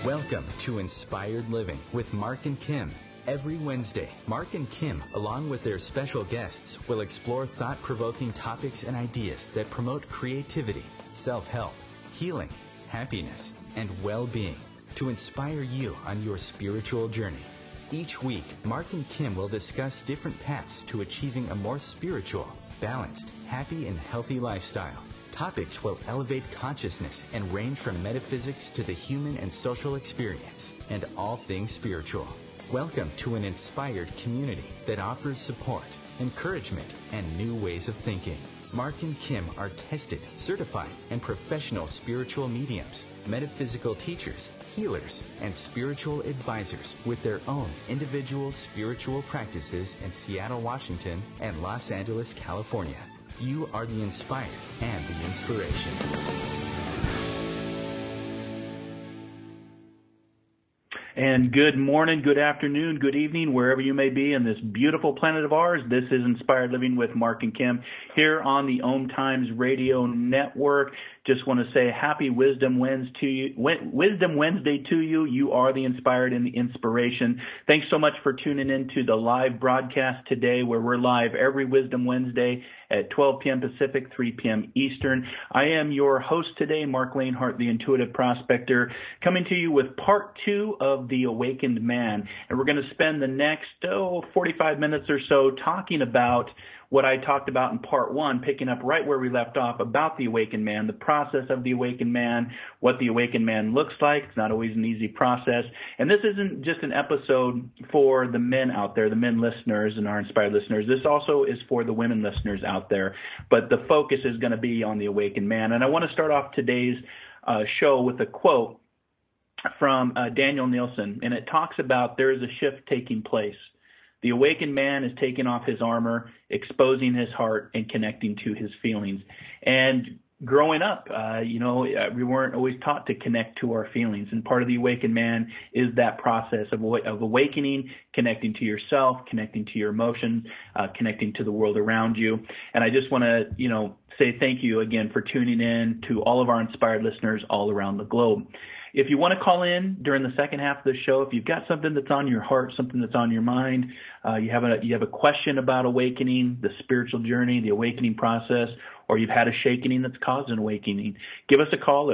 Welcome to Inspired Living with Mark and Kim. Every Wednesday, Mark and Kim, along with their special guests, will explore thought-provoking topics and ideas that promote creativity, self-help, healing, happiness, and well-being to inspire you on your spiritual journey. Each week, Mark and Kim will discuss different paths to achieving a more spiritual, balanced, happy, and healthy lifestyle. Topics will elevate consciousness and range from metaphysics to the human and social experience, and all things spiritual. Welcome to an inspired community that offers support, encouragement, and new ways of thinking. Mark and Kim are tested, certified, and professional spiritual mediums, metaphysical teachers, healers, and spiritual advisors with their own individual spiritual practices in Seattle, Washington, and Los Angeles, California. You are the inspired and the inspiration. And good morning, good afternoon, good evening, wherever you may be in this beautiful planet of ours. This is Inspired Living with Mark and Kim here on the Om Times Radio Network. Just want to say happy Wisdom Wednesday to you. You are the inspired and the inspiration. Thanks so much for tuning in to the live broadcast today, where we're live every Wisdom Wednesday at 12 p.m. Pacific, 3 p.m. Eastern. I am your host today, Mark Lanehart, the Intuitive Prospector, coming to you with part 2 of The Awakened Man. And we're going to spend the next 45 minutes or so talking about what I talked about in part 1, picking up right where we left off about the awakened man, the process of the awakened man, what the awakened man looks like. It's not always an easy process. And this isn't just an episode for the men out there, the men listeners and our inspired listeners. This also is for the women listeners out there. But the focus is going to be on the awakened man. And I want to start off today's show with a quote from Daniel Nielsen. And it talks about there is a shift taking place. The awakened man is taking off his armor, exposing his heart, and connecting to his feelings. And growing up, we weren't always taught to connect to our feelings. And part of the awakened man is that process of awakening, connecting to yourself, connecting to your emotions, connecting to the world around you. And I just want to, say thank you again for tuning in to all of our inspired listeners all around the globe. If you want to call in during the second half of the show, if you've got something that's on your heart, something that's on your mind, you have a question about awakening, the spiritual journey, the awakening process, or you've had a shakening that's caused an awakening, give us a call at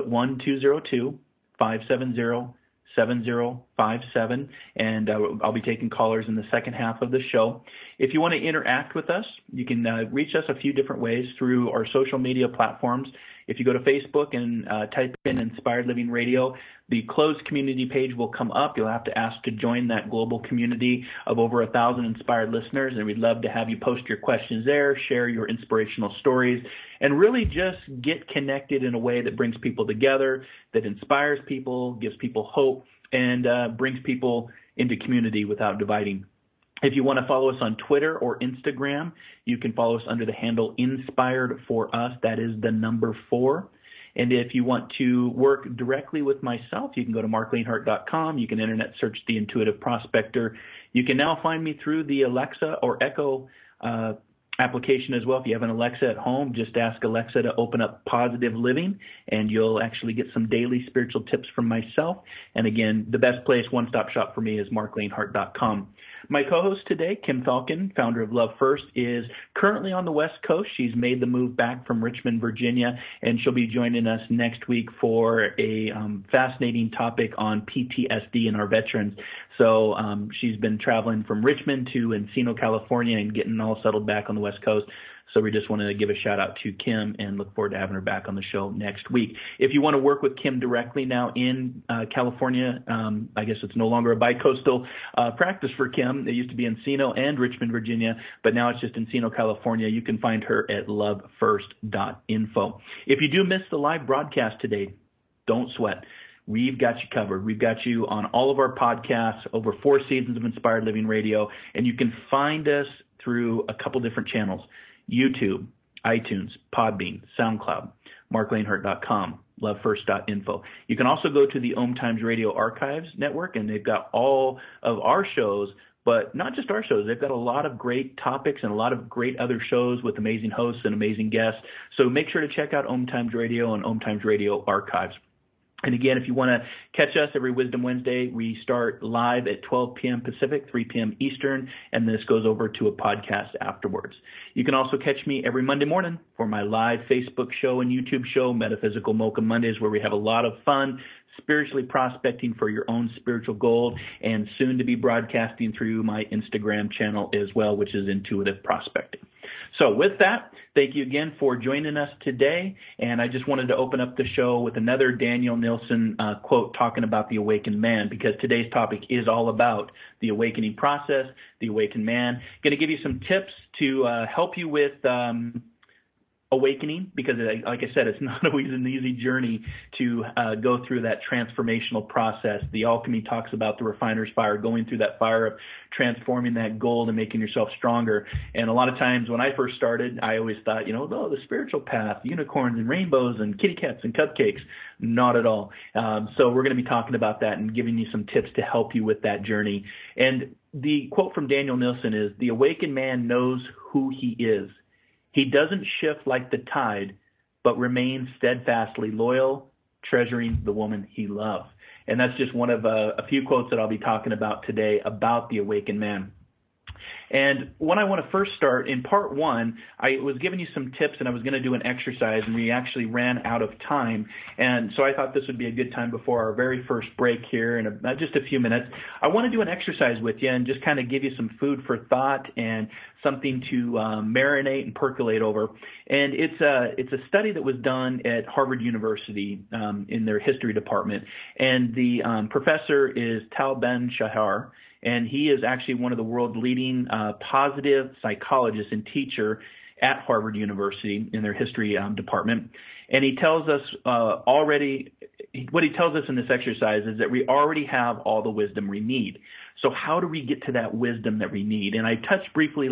1-202-570-7057, and I'll be taking callers in the second half of the show. If you want to interact with us, you can reach us a few different ways through our social media platforms. If you go to Facebook and type in Inspired Living Radio, the closed community page will come up. You'll have to ask to join that global community of over 1,000 inspired listeners, and we'd love to have you post your questions there, share your inspirational stories, and really just get connected in a way that brings people together, that inspires people, gives people hope, and brings people into community without dividing. If you want to follow us on Twitter or Instagram, you can follow us under the handle Inspired for Us. That is the number 4. And if you want to work directly with myself, you can go to marklanehart.com. You can internet search The Intuitive Prospector. You can now find me through the Alexa or Echo application as well. If you have an Alexa at home, just ask Alexa to open up Positive Living, and you'll actually get some daily spiritual tips from myself. And again, the best place, one-stop shop for me, is marklanehart.com. My co-host today, Kim Falcon, founder of Love First, is currently on the West Coast. She's made the move back from Richmond, Virginia, and she'll be joining us next week for a fascinating topic on PTSD and our veterans. So she's been traveling from Richmond to Encino, California, and getting all settled back on the West Coast. So we just wanted to give a shout out to Kim and look forward to having her back on the show next week. If you want to work with Kim directly now in California, I guess it's no longer a bi-coastal practice for Kim. It used to be Encino and Richmond, Virginia, but now it's just Encino, California. You can find her at lovefirst.info. If you do miss the live broadcast today, don't sweat. We've got you covered. We've got you on all of our podcasts, over 4 seasons of Inspired Living Radio, and you can find us through a couple different channels: YouTube, iTunes, Podbean, SoundCloud, marklanehart.com, lovefirst.info. You can also go to the Om Times Radio Archives Network, and they've got all of our shows, but not just our shows. They've got a lot of great topics and a lot of great other shows with amazing hosts and amazing guests. So make sure to check out Om Times Radio and Om Times Radio Archives. And again, if you want to catch us every Wisdom Wednesday, we start live at 12 p.m. Pacific, 3 p.m. Eastern, and this goes over to a podcast afterwards. You can also catch me every Monday morning for my live Facebook show and YouTube show, Metaphysical Mocha Mondays, where we have a lot of fun spiritually prospecting for your own spiritual gold, and soon to be broadcasting through my Instagram channel as well, which is Intuitive Prospecting. So with that, thank you again for joining us today. And I just wanted to open up the show with another Daniel Nilsson quote talking about the awakened man, because today's topic is all about the awakening process, the awakened man. Going to give you some tips to help you with awakening, because like I said, it's not always an easy journey to go through that transformational process. The alchemy talks about the refiner's fire, going through that fire of transforming that gold and making yourself stronger. And a lot of times when I first started, I always thought, the spiritual path, unicorns and rainbows and kitty cats and cupcakes. Not at all. So we're going to be talking about that and giving you some tips to help you with that journey. And the quote from Daniel Nilsson is, "The awakened man knows who he is. He doesn't shift like the tide, but remains steadfastly loyal, treasuring the woman he loves." And that's just one of a few quotes that I'll be talking about today about the awakened man. And when I want to first start, in part one, I was giving you some tips and I was going to do an exercise, and we actually ran out of time. And so I thought this would be a good time before our very first break here in just a few minutes. I want to do an exercise with you and just kind of give you some food for thought and something to marinate and percolate over. And it's a study that was done at Harvard University in their history department. And the professor is Tal Ben-Shahar. And he is actually one of the world's leading positive psychologists and teacher at Harvard University in their history department. And he tells us what he tells us in this exercise is that we already have all the wisdom we need. So how do we get to that wisdom that we need? And I touched briefly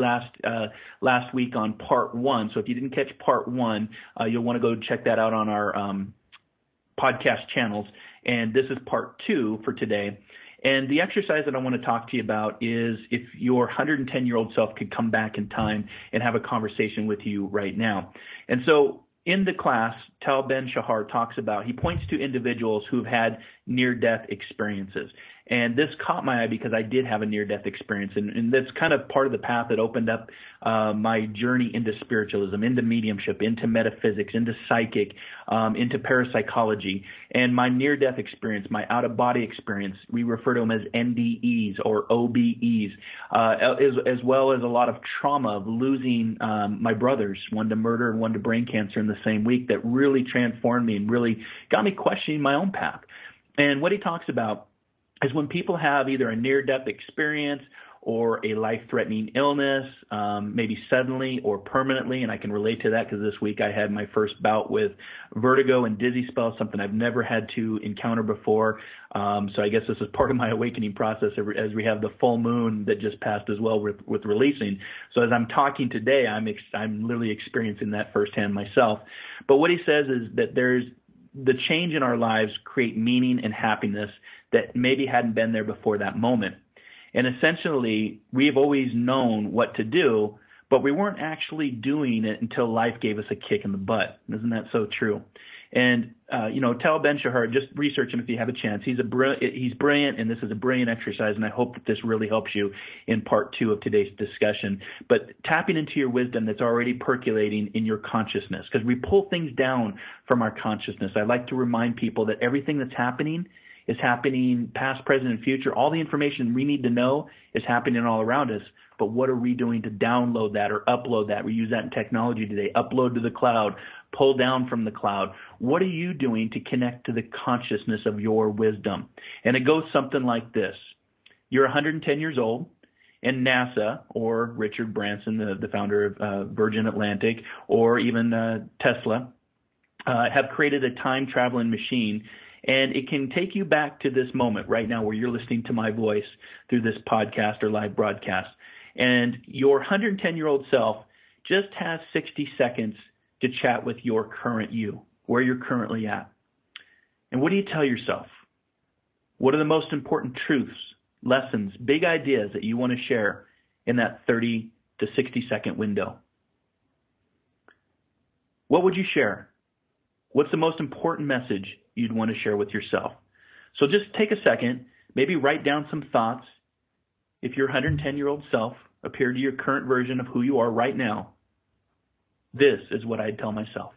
last week on part one. So if you didn't catch part one, you'll want to go check that out on our podcast channels. And this is part two for today. And the exercise that I want to talk to you about is if your 110-year-old self could come back in time and have a conversation with you right now. And so in the class, Tal Ben-Shahar he points to individuals who've had near-death experiences. And this caught my eye because I did have a near-death experience. And that's kind of part of the path that opened up my journey into spiritualism, into mediumship, into metaphysics, into psychic, into parapsychology. And my near-death experience, my out-of-body experience, we refer to them as NDEs or OBEs, as well as a lot of trauma of losing my brothers, one to murder and one to brain cancer in the same week, that really transformed me and really got me questioning my own path. And what he talks about is when people have either a near-death experience or a life-threatening illness, maybe suddenly or permanently, and I can relate to that because this week I had my first bout with vertigo and dizzy spells, something I've never had to encounter before. So I guess this is part of my awakening process as we have the full moon that just passed as well with releasing. So as I'm talking today, I'm literally experiencing that firsthand myself. But what he says is that there's the change in our lives create meaning and happiness that maybe hadn't been there before that moment. And essentially, we've always known what to do, but we weren't actually doing it until life gave us a kick in the butt. Isn't that so true? And, Tal Ben-Shahar, just research him if you have a chance. He's brilliant, and this is a brilliant exercise, and I hope that this really helps you in part two of today's discussion. But tapping into your wisdom that's already percolating in your consciousness, because we pull things down from our consciousness. I like to remind people that everything that's happening is happening past, present, and future. All the information we need to know is happening all around us. But what are we doing to download that or upload that? We use that in technology today. Upload to the cloud, pull down from the cloud. What are you doing to connect to the consciousness of your wisdom? And it goes something like this. You're 110 years old, and NASA or Richard Branson, the founder of Virgin Atlantic, or even Tesla, have created a time-traveling machine. And it can take you back to this moment right now where you're listening to my voice through this podcast or live broadcast. And your 110-year-old self just has 60 seconds to chat with your current you, where you're currently at. And what do you tell yourself? What are the most important truths, lessons, big ideas that you want to share in that 30 to 60-second window? What would you share? What's the most important message you'd want to share with yourself. So just take a second, maybe write down some thoughts. If your 110-year-old self appeared to your current version of who you are right now, this is what I'd tell myself.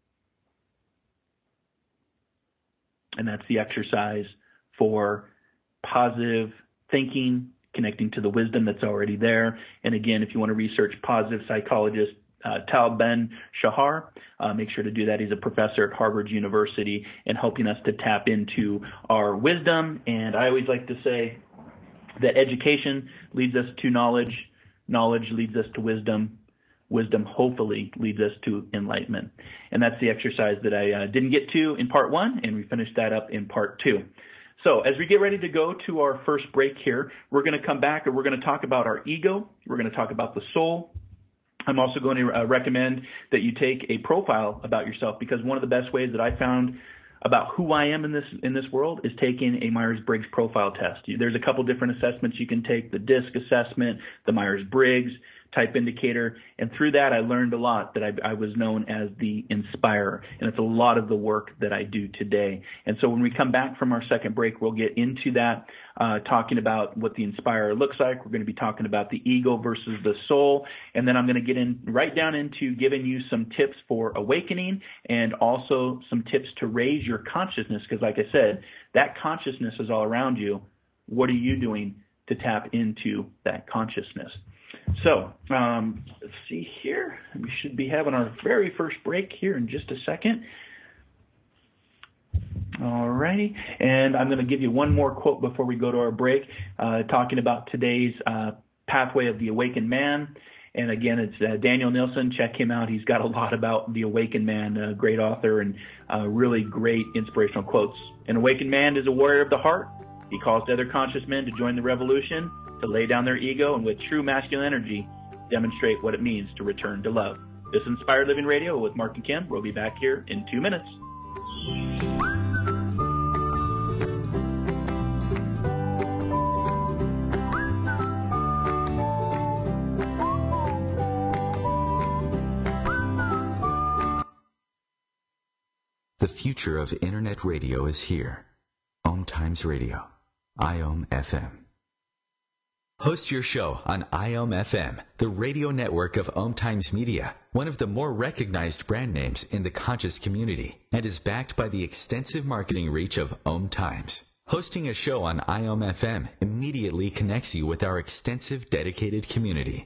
And that's the exercise for positive thinking, connecting to the wisdom that's already there. And again, if you want to research positive psychologist Tal Ben-Shahar, make sure to do that. He's a professor at Harvard University and helping us to tap into our wisdom. And I always like to say that education leads us to knowledge, knowledge leads us to wisdom, wisdom hopefully leads us to enlightenment. And that's the exercise that I didn't get to in part 1, and we finished that up in part 2. So as we get ready to go to our first break here, we're going to come back and we're going to talk about our ego. We're going to talk about the soul. I'm also going to recommend that you take a profile about yourself, because one of the best ways that I found about who I am in this world is taking a Myers-Briggs profile test. There's a couple different assessments you can take: the DISC assessment, the Myers-Briggs type indicator, and through that I learned a lot, that I was known as the Inspirer, and it's a lot of the work that I do today. And so when we come back from our second break, we'll get into that, talking about what the Inspirer looks like. We're going to be talking about the ego versus the soul, and then I'm going to get right down into giving you some tips for awakening and also some tips to raise your consciousness, because like I said, that consciousness is all around you. What are you doing to tap into that consciousness? So let's see here. We should be having our very first break here in just a second. All righty. And I'm going to give you one more quote before we go to our break, talking about today's pathway of the awakened man. And again, it's Daniel Nilsson. Check him out. He's got a lot about the awakened man, a great author, and really great inspirational quotes. An awakened man is a warrior of the heart. He calls to other conscious men to join the revolution, to lay down their ego, and with true masculine energy, demonstrate what it means to return to love. This is Inspired Living Radio with Mark and Kim. We'll be back here in 2 minutes. The future of Internet radio is here. Om Times Radio, IOM FM. Host your show on IOM FM, the radio network of Om Times Media, one of the more recognized brand names in the conscious community, and is backed by the extensive marketing reach of Om Times. Hosting a show on IOM FM immediately connects you with our extensive dedicated community.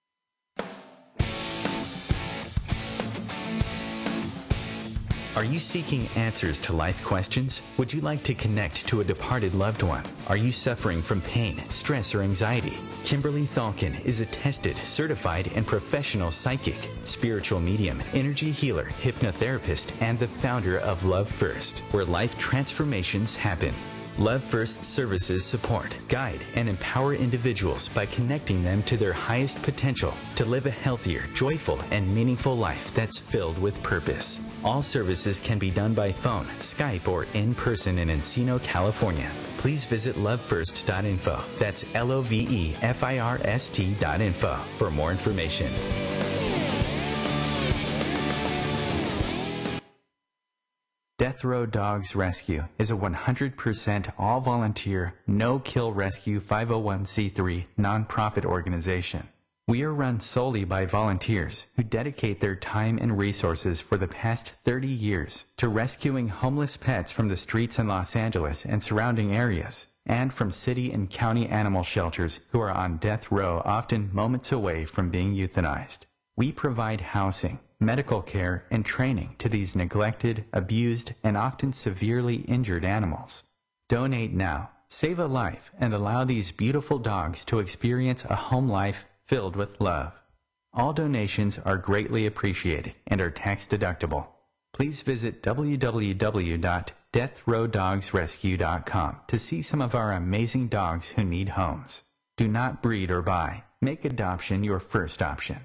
Are you seeking answers to life questions? Would you like to connect to a departed loved one? Are you suffering from pain, stress, or anxiety? Kimberly Thalkin is a tested, certified, and professional psychic, spiritual medium, energy healer, hypnotherapist, and the founder of Love First, where life transformations happen. Love First services support, guide, and empower individuals by connecting them to their highest potential to live a healthier, joyful, and meaningful life that's filled with purpose. All services can be done by phone, Skype, or in person in Encino, California. Please visit lovefirst.info. That's LOVEFIRST.info for more information. Death Row Dogs Rescue is a 100% all-volunteer, no-kill rescue 501c3 nonprofit organization. We are run solely by volunteers who dedicate their time and resources for the past 30 years to rescuing homeless pets from the streets in Los Angeles and surrounding areas, and from city and county animal shelters who are on death row, often moments away from being euthanized. We provide housing, medical care, and training to these neglected, abused, and often severely injured animals. Donate now, save a life, and allow these beautiful dogs to experience a home life filled with love. All donations are greatly appreciated and are tax deductible. Please visit www.deathrowdogsrescue.com to see some of our amazing dogs who need homes. Do not breed or buy. Make adoption your first option.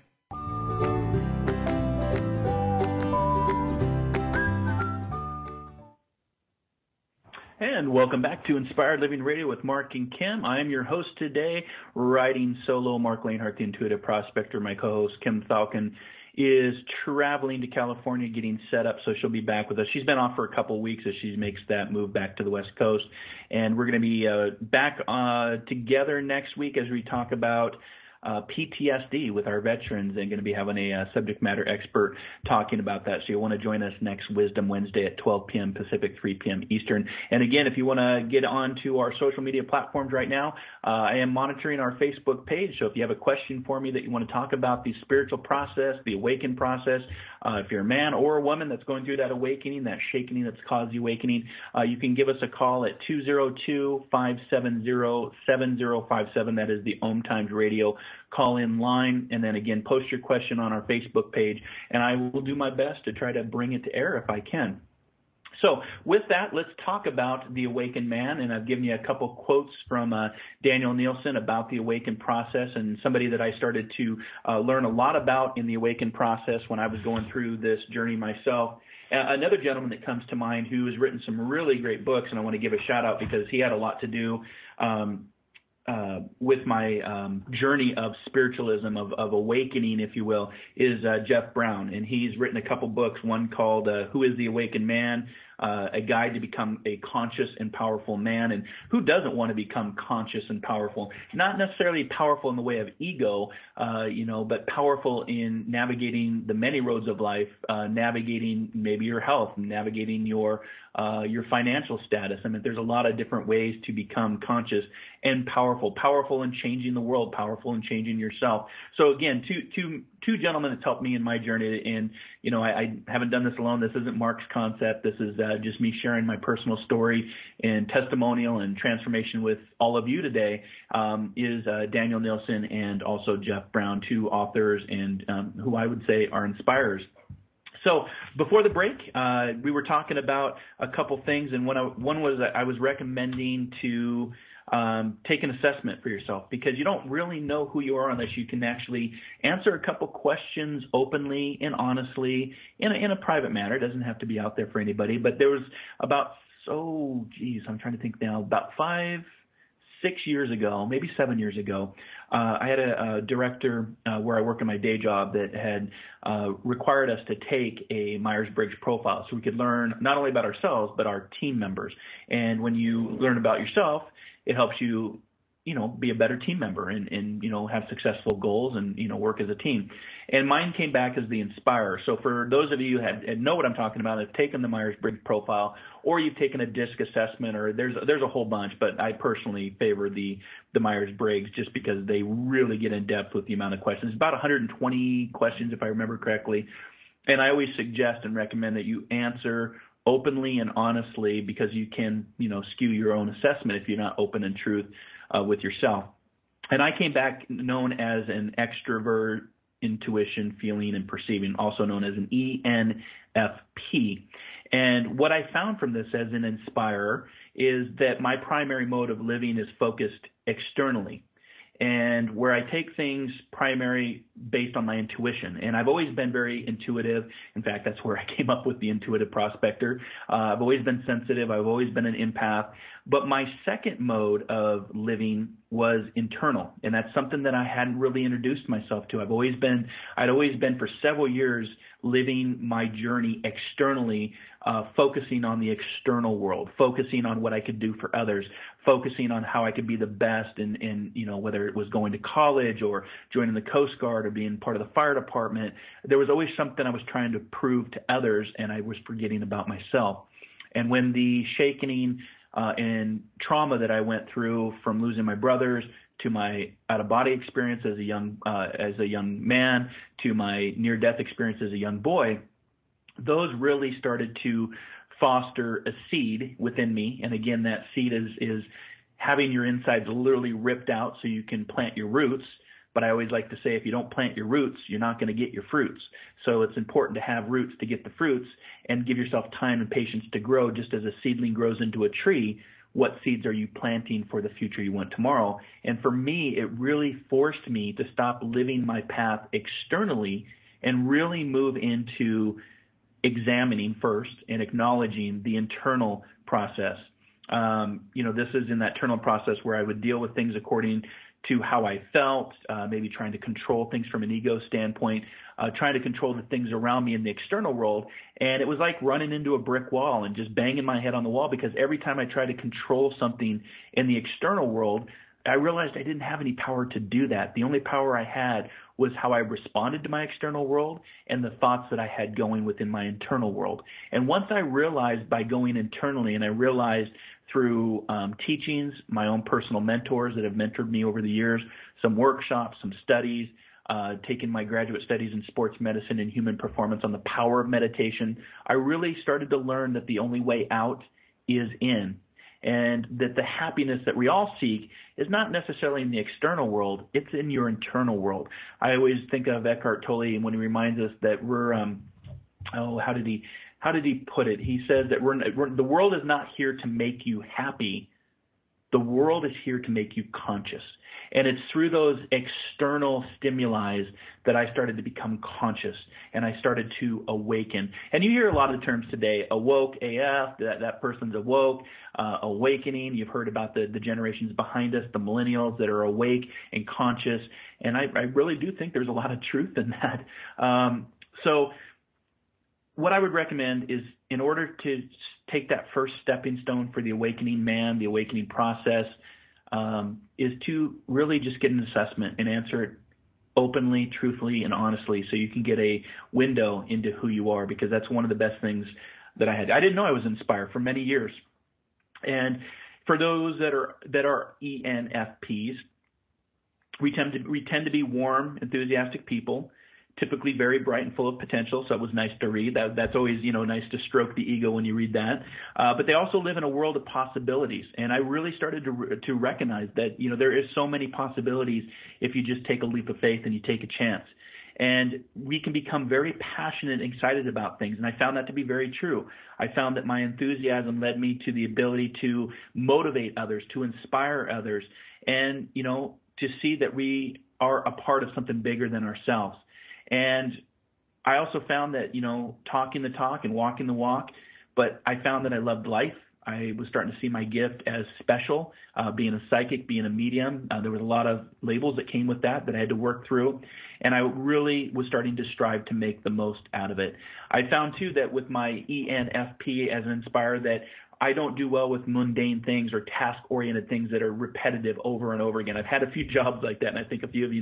And welcome back to Inspired Living Radio with Mark and Kim. I am your host today, riding solo, Mark Lanehart, the Intuitive Prospector. My co-host, Kim Thalkin, is traveling to California, getting set up, so she'll be back with us. She's been off for a couple of weeks as she makes that move back to the West Coast. And we're going to be back together next week as we talk about PTSD with our veterans, and going to be having a subject matter expert talking about that. So you'll want to join us next Wisdom Wednesday at 12 p.m. Pacific, 3 p.m. Eastern. And again, if you want to get onto our social media platforms right now, I am monitoring our Facebook page. So if you have a question for me that you want to talk about the spiritual process, the awakened process, if you're a man or a woman that's going through that awakening, that shakening that's caused the awakening, you can give us a call at 202-570-7057. That is the Om Times Radio call-in line. And then again, post your question on our Facebook page, and I will do my best to try to bring it to air if I can. So with that, let's talk about the awakened man, and I've given you a couple quotes from Daniel Nielsen about the awakened process, and somebody that I started to learn a lot about in the awakened process when I was going through this journey myself. Another gentleman that comes to mind who has written some really great books, and I want to give a shout out because he had a lot to do with my journey of spiritualism, of awakening, if you will, is Jeff Brown. And he's written a couple books, one called Who is the Awakened Man? A Guide to Become a Conscious and Powerful Man. And who doesn't want to become conscious and powerful? Not necessarily powerful in the way of ego, but powerful in navigating the many roads of life, navigating maybe your health, navigating your financial status. I mean, there's a lot of different ways to become conscious and powerful in changing the world, powerful in changing yourself. So again, two gentlemen that's helped me in my journey, and I haven't done this alone. This isn't Mark's concept. This is just me sharing my personal story and testimonial and transformation with all of you today. Is Daniel Nielsen and also Jeff Brown, two authors and who I would say are inspirers. So before the break, we were talking about a couple things, and one was that I was recommending to take an assessment for yourself, because you don't really know who you are unless you can actually answer a couple questions openly and honestly in a private manner. It doesn't have to be out there for anybody. But there was about, I'm trying to think now, about 5-6 years ago, maybe 7 years ago, I had a director where I work in my day job that had required us to take a Myers-Briggs profile so we could learn not only about ourselves but our team members. And when you learn about yourself, it helps you, be a better team member and have successful goals and, work as a team. And mine came back as the Inspirer. So for those of you who know what I'm talking about, have taken the Myers-Briggs profile, or you've taken a DISC assessment, or there's a whole bunch, but I personally favor the Myers-Briggs just because they really get in depth with the amount of questions. About 120 questions, if I remember correctly. And I always suggest and recommend that you answer openly and honestly, because you can, skew your own assessment if you're not open and truth with yourself. And I came back known as an extrovert, intuition, feeling, and perceiving, also known as an ENFP. And what I found from this as an inspirer is that my primary mode of living is focused externally, and where I take things primary based on my intuition. And I've always been very intuitive. In fact, that's where I came up with the intuitive prospector. I've always been sensitive. I've always been an empath. But my second mode of living was internal, and that's something that I hadn't really introduced myself to. I'd always been for several years living my journey externally, focusing on the external world, focusing on what I could do for others, focusing on how I could be the best in whether it was going to college or joining the Coast Guard or being part of the fire department. There was always something I was trying to prove to others, and I was forgetting about myself. And when the shaking and trauma that I went through from losing my brothers to my out-of-body experience as a young man to my near-death experience as a young boy, those really started to foster a seed within me. And again, that seed is having your insides literally ripped out so you can plant your roots. But I always like to say, if you don't plant your roots, you're not going to get your fruits. So it's important to have roots to get the fruits, and give yourself time and patience to grow. Just as a seedling grows into a tree, what seeds are you planting for the future you want tomorrow? And for me, it really forced me to stop living my path externally and really move into examining first and acknowledging the internal process. This is in that internal process where I would deal with things according to how I felt, maybe trying to control things from an ego standpoint, trying to control the things around me in the external world. And it was like running into a brick wall and just banging my head on the wall, because every time I tried to control something in the external world, I realized I didn't have any power to do that. The only power I had was how I responded to my external world and the thoughts that I had going within my internal world. And once I realized by going internally, and I realized through teachings, my own personal mentors that have mentored me over the years, some workshops, some studies, taking my graduate studies in sports medicine and human performance on the power of meditation, I really started to learn that the only way out is in. And that the happiness that we all seek is not necessarily in the external world, it's in your internal world. I always think of Eckhart Tolle when he reminds us that we're, how did he put it? He says that the world is not here to make you happy. The world is here to make you conscious. And it's through those external stimuli that I started to become conscious, and I started to awaken. And you hear a lot of the terms today: awoke AF, that person's awoke, awakening. You've heard about the generations behind us, the millennials that are awake and conscious. And I really do think there's a lot of truth in that. So what I would recommend is, in order to take that first stepping stone for the awakening man, the awakening process, is to really just get an assessment and answer it openly, truthfully, and honestly, so you can get a window into who you are, because that's one of the best things that I had. I didn't know I was inspired for many years. And for those that are ENFPs, we tend to be warm, enthusiastic people, typically very bright and full of potential, so it was nice to read. That's always, nice to stroke the ego when you read that. But they also live in a world of possibilities, and I really started to recognize that, there is so many possibilities if you just take a leap of faith and you take a chance. And we can become very passionate and excited about things, and I found that to be very true. I found that my enthusiasm led me to the ability to motivate others, to inspire others, and, to see that we are a part of something bigger than ourselves. And I also found that, talking the talk and walking the walk, but I found that I loved life. I was starting to see my gift as special, being a psychic, being a medium. There was a lot of labels that came with that I had to work through. And I really was starting to strive to make the most out of it. I found, too, that with my ENFP as an inspirer, that I don't do well with mundane things or task-oriented things that are repetitive over and over again. I've had a few jobs like that, and I think a few of you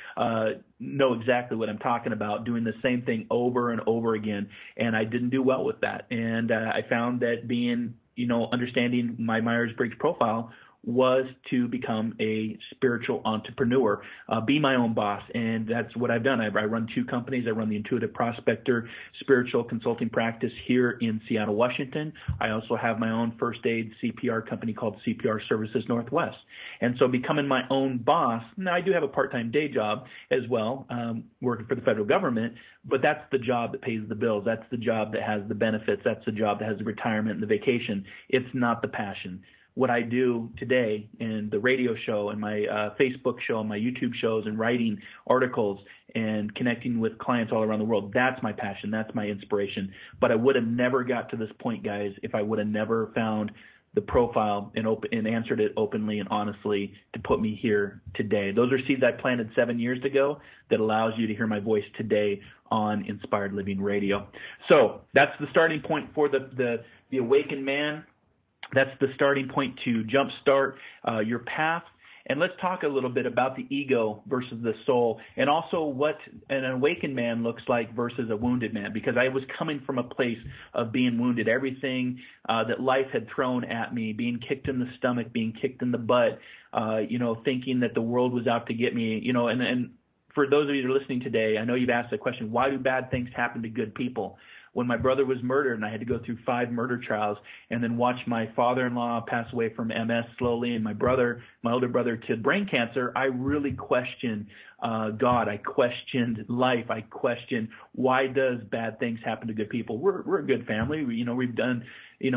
know exactly what I'm talking about, doing the same thing over and over again, and I didn't do well with that. And I found that being, understanding my Myers-Briggs profile was to become a spiritual entrepreneur, be my own boss. And that's what I've done. I run two companies. I run the Intuitive Prospector spiritual consulting practice here in Seattle, Washington. I also have my own first aid CPR company called CPR Services Northwest. And so becoming my own boss, now I do have a part-time day job as well, working for the federal government, but that's the job that pays the bills. That's the job that has the benefits. That's the job that has the retirement and the vacation. It's not the passion. What I do today in the radio show and my Facebook show and my YouTube shows and writing articles and connecting with clients all around the world, that's my passion. That's my inspiration. But I would have never got to this point, guys, if I would have never found the profile and answered it openly and honestly to put me here today. Those are seeds I planted 7 years ago that allows you to hear my voice today on Inspired Living Radio. So that's the starting point for the awakened man. That's the starting point to jumpstart your path. And let's talk a little bit about the ego versus the soul, and also what an awakened man looks like versus a wounded man, because I was coming from a place of being wounded. Everything that life had thrown at me, being kicked in the stomach, being kicked in the butt, thinking that the world was out to get me, and for those of you that are listening today, I know you've asked the question, why do bad things happen to good people? When my brother was murdered and I had to go through 5 murder trials and then watch my father-in-law pass away from MS slowly and my older brother to brain cancer, I really questioned God. I questioned life. I questioned, why does bad things happen to good people? We're a good family. We've done,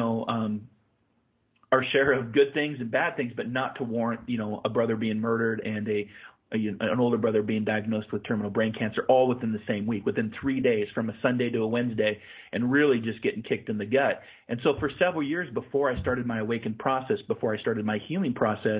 our share of good things and bad things, but not to warrant, a brother being murdered and an older brother being diagnosed with terminal brain cancer all within the same week, within 3 days, from a Sunday to a Wednesday, and really just getting kicked in the gut. And so for several years before I started my awakened process, before I started my healing process,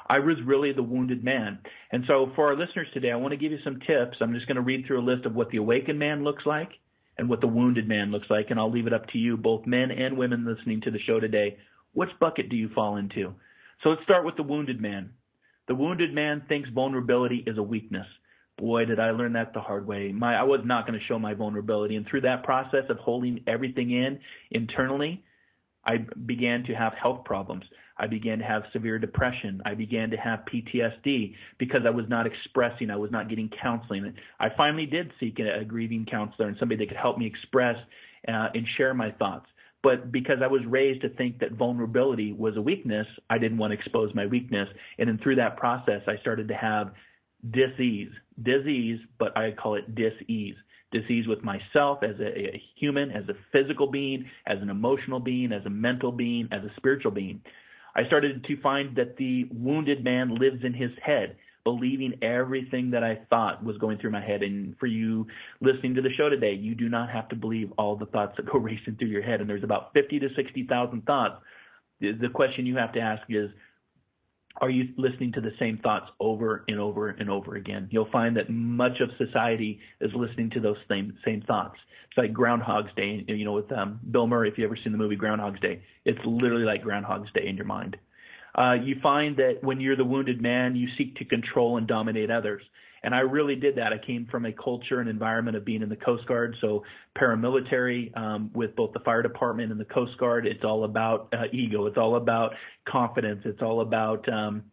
I was really the wounded man. And so for our listeners today, I want to give you some tips. I'm just going to read through a list of what the awakened man looks like and what the wounded man looks like, and I'll leave it up to you, both men and women listening to the show today. Which bucket do you fall into? So let's start with the wounded man. The wounded man thinks vulnerability is a weakness. Boy, did I learn that the hard way. I was not going to show my vulnerability. And through that process of holding everything in internally, I began to have health problems. I began to have severe depression. I began to have PTSD because I was not expressing. I was not getting counseling. I finally did seek a grieving counselor and somebody that could help me express and share my thoughts. But because I was raised to think that vulnerability was a weakness, I didn't want to expose my weakness. And then through that process, I started to have disease, but I call it dis-ease. Disease with myself as a human, as a physical being, as an emotional being, as a mental being, as a spiritual being. I started to find that the wounded man lives in his head, believing everything that I thought was going through my head. And for you listening to the show today, you do not have to believe all the thoughts that go racing through your head. And there's about 50 to 60,000 thoughts. The question you have to ask is, are you listening to the same thoughts over and over and over again? You'll find that much of society is listening to those same thoughts. It's like Groundhog's Day, with Bill Murray. If you ever seen the movie Groundhog's Day, it's literally like Groundhog's Day in your mind. You find that when you're the wounded man, you seek to control and dominate others. And I really did that. I came from a culture and environment of being in the Coast Guard, so paramilitary with both the fire department and the Coast Guard. It's all about ego. It's all about confidence. It's all about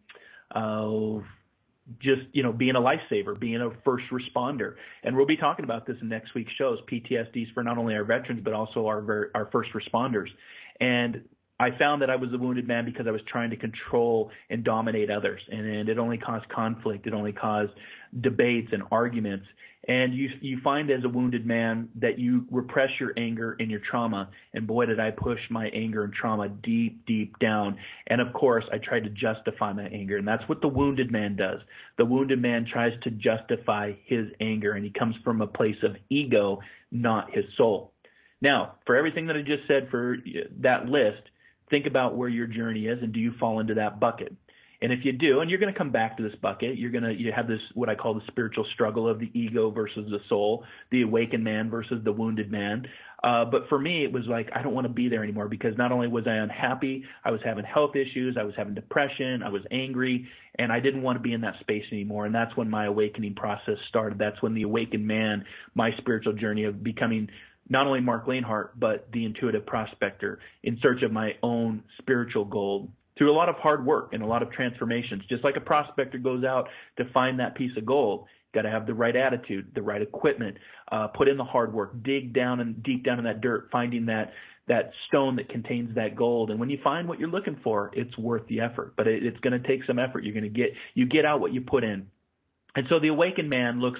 just being a lifesaver, being a first responder. And we'll be talking about this in next week's shows, PTSDs for not only our veterans but also our first responders. And I found that I was a wounded man because I was trying to control and dominate others, and it only caused conflict. It only caused debates and arguments. And you find as a wounded man that you repress your anger and your trauma. And boy, did I push my anger and trauma deep, deep down. And of course, I tried to justify my anger. And that's what the wounded man does. The wounded man tries to justify his anger, and he comes from a place of ego, not his soul. Now, for everything that I just said for that list, think about where your journey is, and do you fall into that bucket? And if you do, and you're going to come back to this bucket, you have this, what I call the spiritual struggle of the ego versus the soul, the awakened man versus the wounded man. But for me, it was like, I don't want to be there anymore, because not only was I unhappy, I was having health issues, I was having depression, I was angry, and I didn't want to be in that space anymore. And that's when my awakening process started. That's when the awakened man, my spiritual journey of becoming not only Mark Lanehart, but the intuitive prospector in search of my own spiritual gold through a lot of hard work and a lot of transformations. Just like a prospector goes out to find that piece of gold, got to have the right attitude, the right equipment, put in the hard work, dig down and deep down in that dirt, finding that stone that contains that gold. And when you find what you're looking for, it's worth the effort, but it's going to take some effort. You get out what you put in. And so the awakened man looks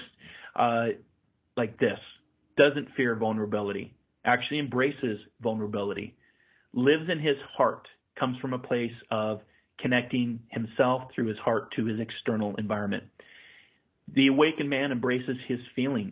like this. Doesn't fear vulnerability, actually embraces vulnerability, lives in his heart, comes from a place of connecting himself through his heart to his external environment. The awakened man embraces his feelings.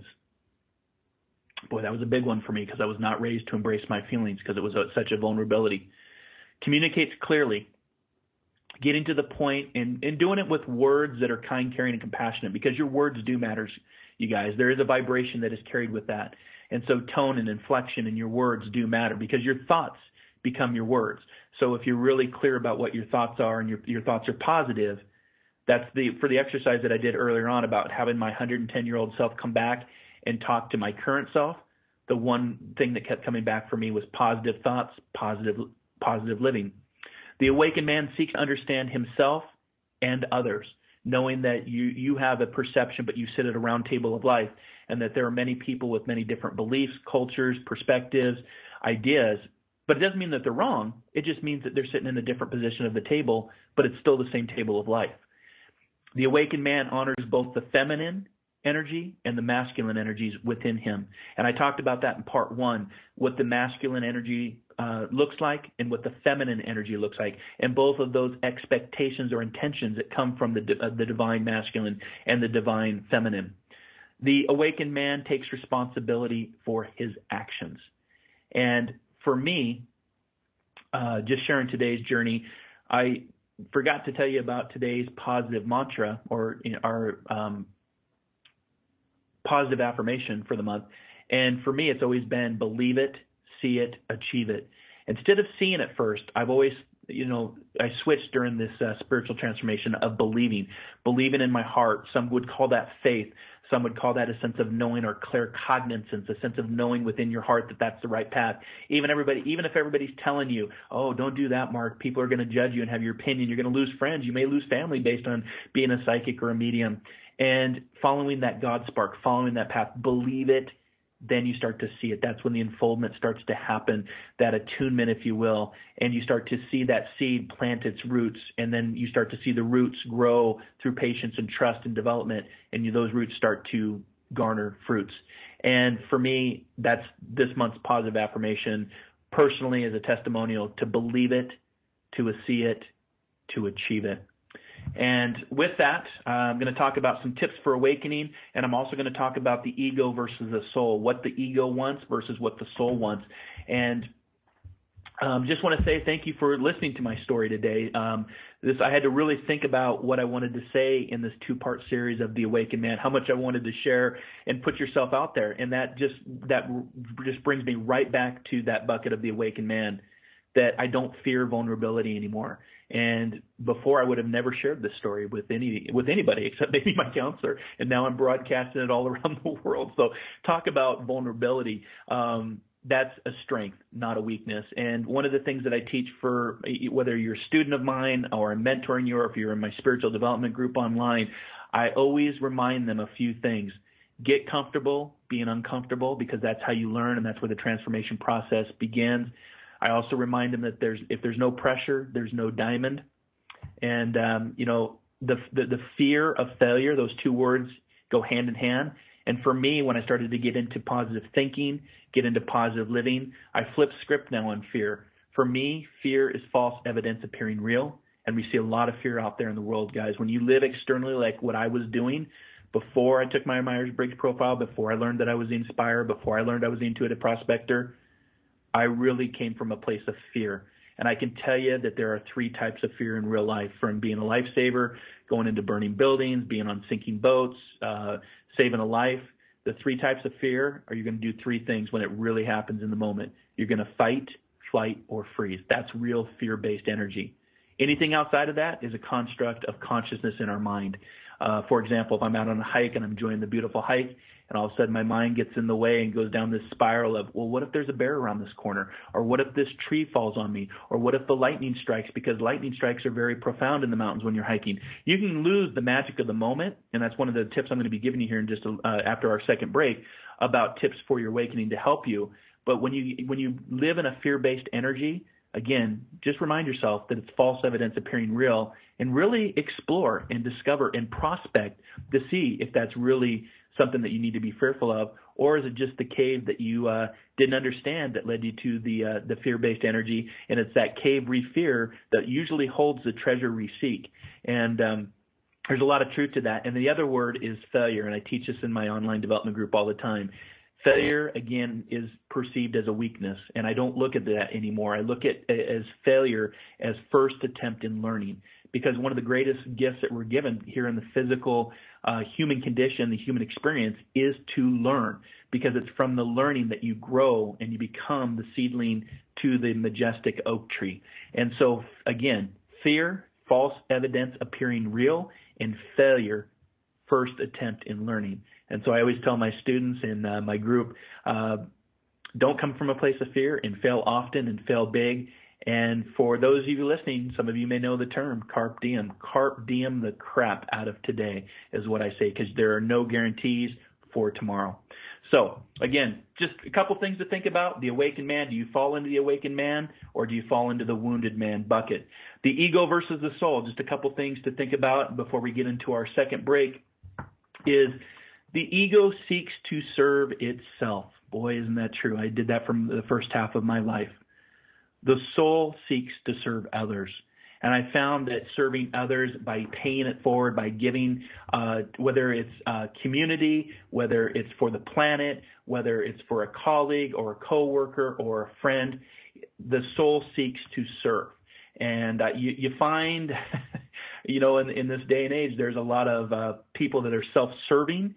Boy, that was a big one for me, because I was not raised to embrace my feelings, because it was such a vulnerability. Communicates clearly, getting to the point and doing it with words that are kind, caring, and compassionate, because your words do matter, you guys. There is a vibration that is carried with that. And so tone and inflection in your words do matter, because your thoughts become your words. So if you're really clear about what your thoughts are and your thoughts are positive, that's for the exercise that I did earlier on about having my 110-year-old self come back and talk to my current self. The one thing that kept coming back for me was positive thoughts, positive living. The awakened man seeks to understand himself and others, knowing that you have a perception, but you sit at a round table of life, and that there are many people with many different beliefs, cultures, perspectives, ideas. But it doesn't mean that they're wrong. It just means that they're sitting in a different position of the table, but it's still the same table of life. The awakened man honors both the feminine energy and the masculine energies within him. And I talked about that in part one, what the masculine energy looks like and what the feminine energy looks like, and both of those expectations or intentions that come from the divine masculine and the divine feminine. The awakened man takes responsibility for his actions. And for me, just sharing today's journey, I forgot to tell you about today's positive mantra, or our positive affirmation for the month. And for me, it's always been believe it, see it, achieve it. Instead of seeing it first, I've always, I switched during this spiritual transformation of believing in my heart. Some would call that faith. Some would call that a sense of knowing, or claircognizance, a sense of knowing within your heart that that's the right path. Even if everybody's telling you, oh, don't do that, Mark, people are going to judge you and have your opinion. You're going to lose friends. You may lose family based on being a psychic or a medium. And following that God spark, following that path, believe it, then you start to see it. That's when the unfoldment starts to happen, that attunement, if you will, and you start to see that seed plant its roots, and then you start to see the roots grow through patience and trust and development, and those roots start to garner fruits. And for me, that's this month's positive affirmation, personally as a testimonial, to believe it, to see it, to achieve it. And with that, I'm going to talk about some tips for awakening, and I'm also going to talk about the ego versus the soul, what the ego wants versus what the soul wants. And just want to say thank you for listening to my story today. I had to really think about what I wanted to say in this two-part series of The Awakened Man, how much I wanted to share and put yourself out there. And that just brings me right back to that bucket of The Awakened Man, that I don't fear vulnerability anymore. And before, I would have never shared this story with anybody except maybe my counselor. And now I'm broadcasting it all around the world. So talk about vulnerability. That's a strength, not a weakness. And one of the things that I teach, for whether you're a student of mine or I'm mentoring you, or if you're in my spiritual development group online, I always remind them a few things. Get comfortable being uncomfortable, because that's how you learn, and that's where the transformation process begins. I also remind them that if there's no pressure, there's no diamond. And, the fear of failure, those two words go hand in hand. And for me, when I started to get into positive thinking, get into positive living, I flipped script now on fear. For me, fear is false evidence appearing real. And we see a lot of fear out there in the world, guys. When you live externally like what I was doing before I took my Myers-Briggs profile, before I learned that I was the Inspire, before I learned I was the Intuitive Prospector, I really came from a place of fear. And I can tell you that there are three types of fear in real life, from being a lifesaver, going into burning buildings, being on sinking boats, saving a life. The three types of fear are, you're going to do three things when it really happens in the moment. You're going to fight, flight, or freeze. That's real fear-based energy. Anything outside of that is a construct of consciousness in our mind. For example, if I'm out on a hike and I'm enjoying the beautiful hike, and all of a sudden my mind gets in the way and goes down this spiral of, well, what if there's a bear around this corner? Or what if this tree falls on me? Or what if the lightning strikes? Because lightning strikes are very profound in the mountains when you're hiking. You can lose the magic of the moment, and that's one of the tips I'm going to be giving you here in just after our second break, about tips for your awakening to help you. But when you live in a fear-based energy, again, just remind yourself that it's false evidence appearing real, and really explore and discover and prospect to see if that's really something that you need to be fearful of, or is it just the cave that you didn't understand that led you to the fear-based energy, and it's that cave re-fear that usually holds the treasure re-seek. And there's a lot of truth to that. And the other word is failure, and I teach this in my online development group all the time. Failure, again, is perceived as a weakness, and I don't look at that anymore. I look at as failure as first attempt in learning, because one of the greatest gifts that we're given here in the physical human condition, the human experience, is to learn, because it's from the learning that you grow and you become the seedling to the majestic oak tree. And so, again, fear, false evidence appearing real, and failure, first attempt in learning. And so I always tell my students in my group, don't come from a place of fear, and fail often and fail big. And for those of you listening, some of you may know the term carpe diem. Carpe diem the crap out of today is what I say, because there are no guarantees for tomorrow. So, again, just a couple things to think about. The awakened man, do you fall into the awakened man, or do you fall into the wounded man bucket? The ego versus the soul, just a couple things to think about before we get into our second break, is the ego seeks to serve itself. Boy, isn't that true. I did that from the first half of my life. The soul seeks to serve others. And I found that serving others by paying it forward, by giving, whether it's community, whether it's for the planet, whether it's for a colleague or a coworker or a friend, the soul seeks to serve. And you find, in this day and age, there's a lot of people that are self-serving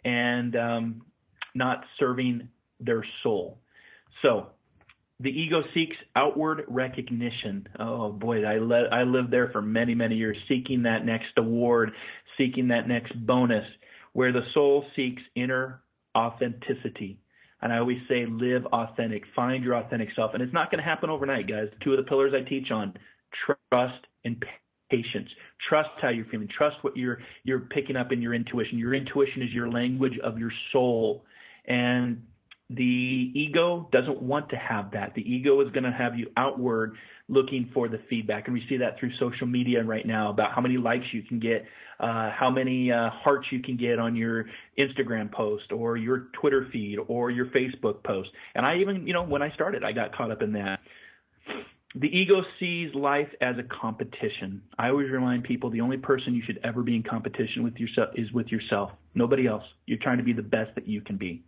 and not serving their soul. So the ego seeks outward recognition. Oh boy, I lived there for many, many years, seeking that next award, seeking that next bonus, where the soul seeks inner authenticity. And I always say, live authentic, find your authentic self. And it's not going to happen overnight, guys. Two of the pillars I teach on, trust and patience. Trust how you're feeling. Trust what you're picking up in your intuition. Your intuition is your language of your soul. And the ego doesn't want to have that. The ego is going to have you outward looking for the feedback. And we see that through social media right now about how many likes you can get, how many hearts you can get on your Instagram post or your Twitter feed or your Facebook post. And I even, when I started, I got caught up in that. The ego sees life as a competition. I always remind people the only person you should ever be in competition with yourself is with yourself. Nobody else. You're trying to be the best that you can be.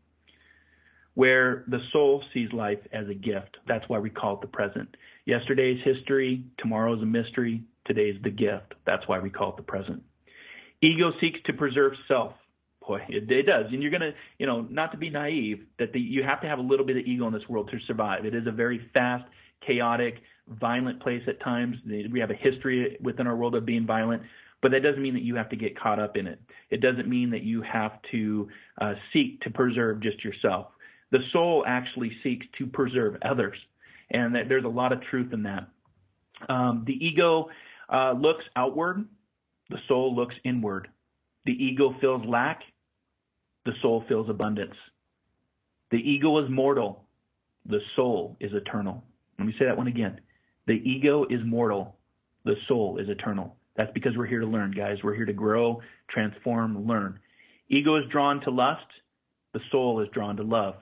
Where the soul sees life as a gift. That's why we call it the present. Yesterday's history, tomorrow's a mystery, today's the gift. That's why we call it the present. Ego seeks to preserve self. Boy, it does. And you're going to, not to be naive, that you have to have a little bit of ego in this world to survive. It is a very fast, chaotic, violent place at times. We have a history within our world of being violent. But that doesn't mean that you have to get caught up in it. It doesn't mean that you have to seek to preserve just yourself. The soul actually seeks to preserve others, and there's a lot of truth in that. The ego looks outward. The soul looks inward. The ego feels lack. The soul feels abundance. The ego is mortal. The soul is eternal. Let me say that one again. The ego is mortal. The soul is eternal. That's because we're here to learn, guys. We're here to grow, transform, learn. Ego is drawn to lust. The soul is drawn to love.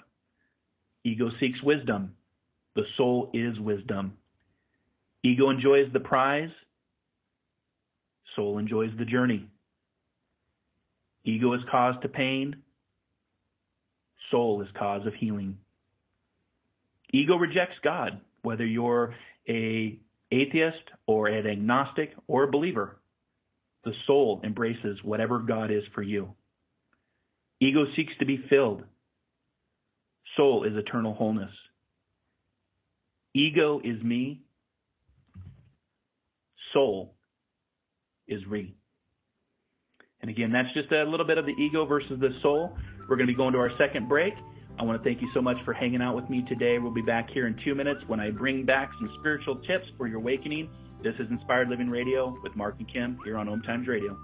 Ego seeks wisdom. The soul is wisdom. Ego enjoys the prize. Soul enjoys the journey. Ego is cause to pain. Soul is cause of healing. Ego rejects God, whether you're an atheist or an agnostic or a believer. The soul embraces whatever God is for you. Ego seeks to be filled. Soul is eternal wholeness. Ego is me. Soul is re. And again, that's just a little bit of the ego versus the soul. We're going to be going to our second break. I want to thank you so much for hanging out with me today. We'll be back here in 2 minutes when I bring back some spiritual tips for your awakening. This is Inspired Living Radio with Mark and Kim here on Om Times Radio.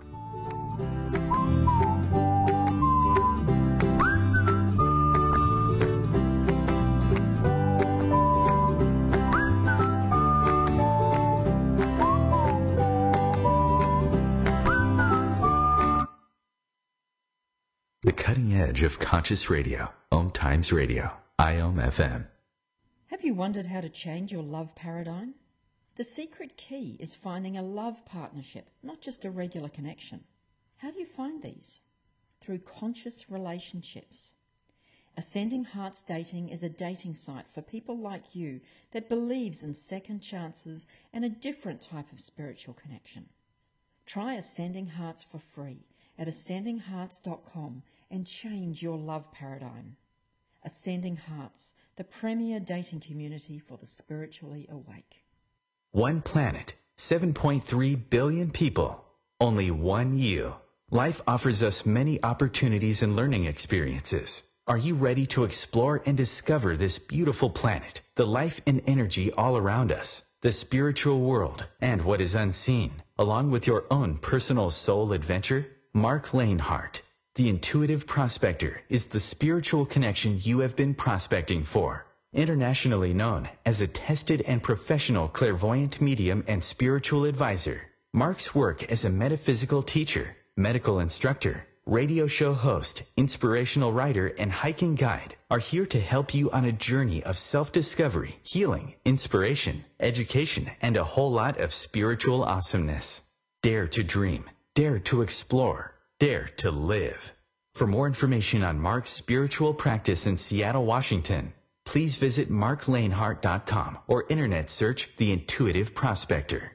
The cutting edge of conscious radio. Om Times Radio. IOM FM. Have you wondered how to change your love paradigm? The secret key is finding a love partnership, not just a regular connection. How do you find these? Through conscious relationships. Ascending Hearts Dating is a dating site for people like you that believes in second chances and a different type of spiritual connection. Try Ascending Hearts for free at ascendinghearts.com and change your love paradigm. Ascending Hearts, the premier dating community for the spiritually awake. One planet, 7.3 billion people, only one you. Life offers us many opportunities and learning experiences. Are you ready to explore and discover this beautiful planet, the life and energy all around us, the spiritual world, and what is unseen, along with your own personal soul adventure? Mark Lanehart, the intuitive prospector, is the spiritual connection you have been prospecting for. Internationally known as a tested and professional clairvoyant medium and spiritual advisor, Mark's work as a metaphysical teacher, medical instructor, radio show host, inspirational writer, and hiking guide are here to help you on a journey of self-discovery, healing, inspiration, education, and a whole lot of spiritual awesomeness. Dare to dream. Dare to explore. Dare to live. For more information on Mark's spiritual practice in Seattle, Washington, please visit marklanehart.com or internet search The Intuitive Prospector.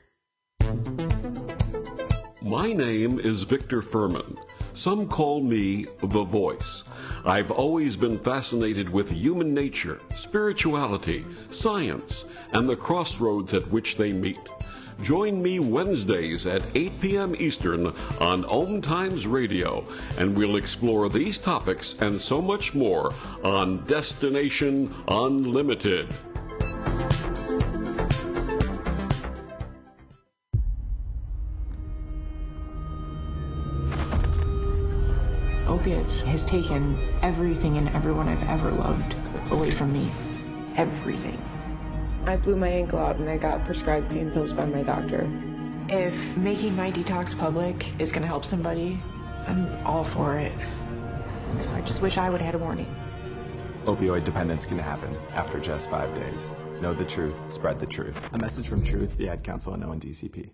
My name is Victor Furman. Some call me The Voice. I've always been fascinated with human nature, spirituality, science, and the crossroads at which they meet. Join me Wednesdays at 8 p.m. Eastern on Om Times Radio, and we'll explore these topics and so much more on Destination Unlimited. Opiates has taken everything and everyone I've ever loved away from me. Everything. I blew my ankle out and I got prescribed pain pills by my doctor. If making my detox public is going to help somebody, I'm all for it. I just wish I would have had a warning. Opioid dependence can happen after just 5 days. Know the truth, spread the truth. A message from Truth, the Ad Council, and ONDCP.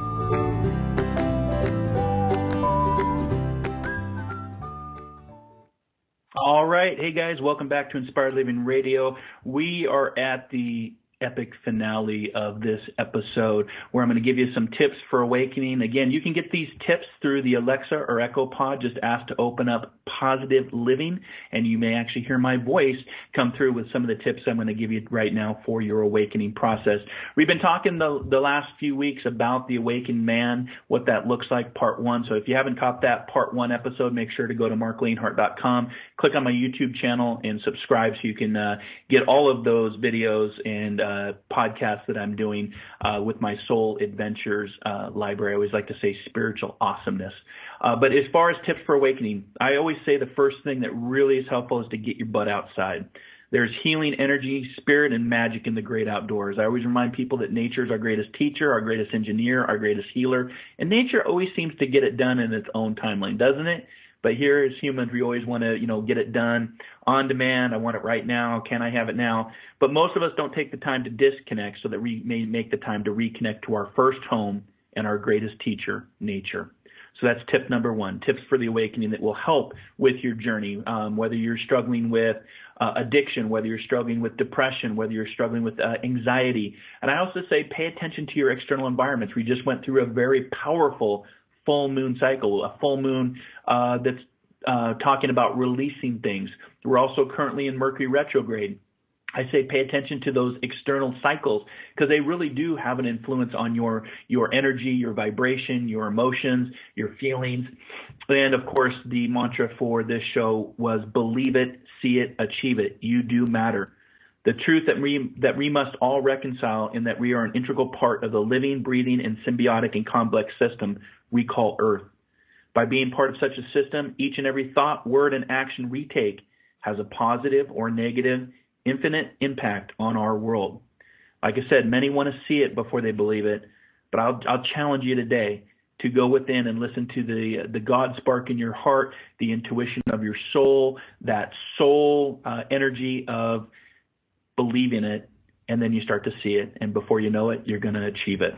All right. Hey, guys. Welcome back to Inspired Living Radio. We are at the epic finale of this episode where I'm going to give you some tips for awakening. Again, you can get these tips through the Alexa or Echo Pod. Just ask to open up Positive Living, and you may actually hear my voice come through with some of the tips I'm going to give you right now for your awakening process. We've been talking the last few weeks about the awakened man, what that looks like, part one. So if you haven't caught that part one episode, make sure to go to marklanehart.com, click on my YouTube channel, and subscribe so you can get all of those videos and podcasts that I'm doing with my Soul Adventures library. I always like to say spiritual awesomeness. But as far as tips for awakening, I always say the first thing that really is helpful is to get your butt outside. There's healing energy, spirit, and magic in the great outdoors. I always remind people that nature is our greatest teacher, our greatest engineer, our greatest healer, and nature always seems to get it done in its own timeline, doesn't it? But here as humans, we always want to, get it done on demand. I want it right now. Can I have it now? But most of us don't take the time to disconnect so that we may make the time to reconnect to our first home and our greatest teacher, nature. So that's tip number one, tips for the awakening that will help with your journey, whether you're struggling with addiction, whether you're struggling with depression, whether you're struggling with anxiety. And I also say pay attention to your external environments. We just went through a very powerful full moon cycle, a full moon that's talking about releasing things. We're also currently in Mercury retrograde. I say pay attention to those external cycles because they really do have an influence on your energy, your vibration, your emotions, your feelings. And, of course, the mantra for this show was believe it, see it, achieve it. You do matter. The truth that we must all reconcile in that we are an integral part of the living, breathing, and symbiotic and complex system we call Earth. By being part of such a system, each and every thought, word, and action we take has a positive or negative infinite impact on our world. Like I said, many want to see it before they believe it, but I'll challenge you today to go within and listen to the God spark in your heart, the intuition of your soul, that soul energy of believing it, and then you start to see it, and before you know it, you're going to achieve it.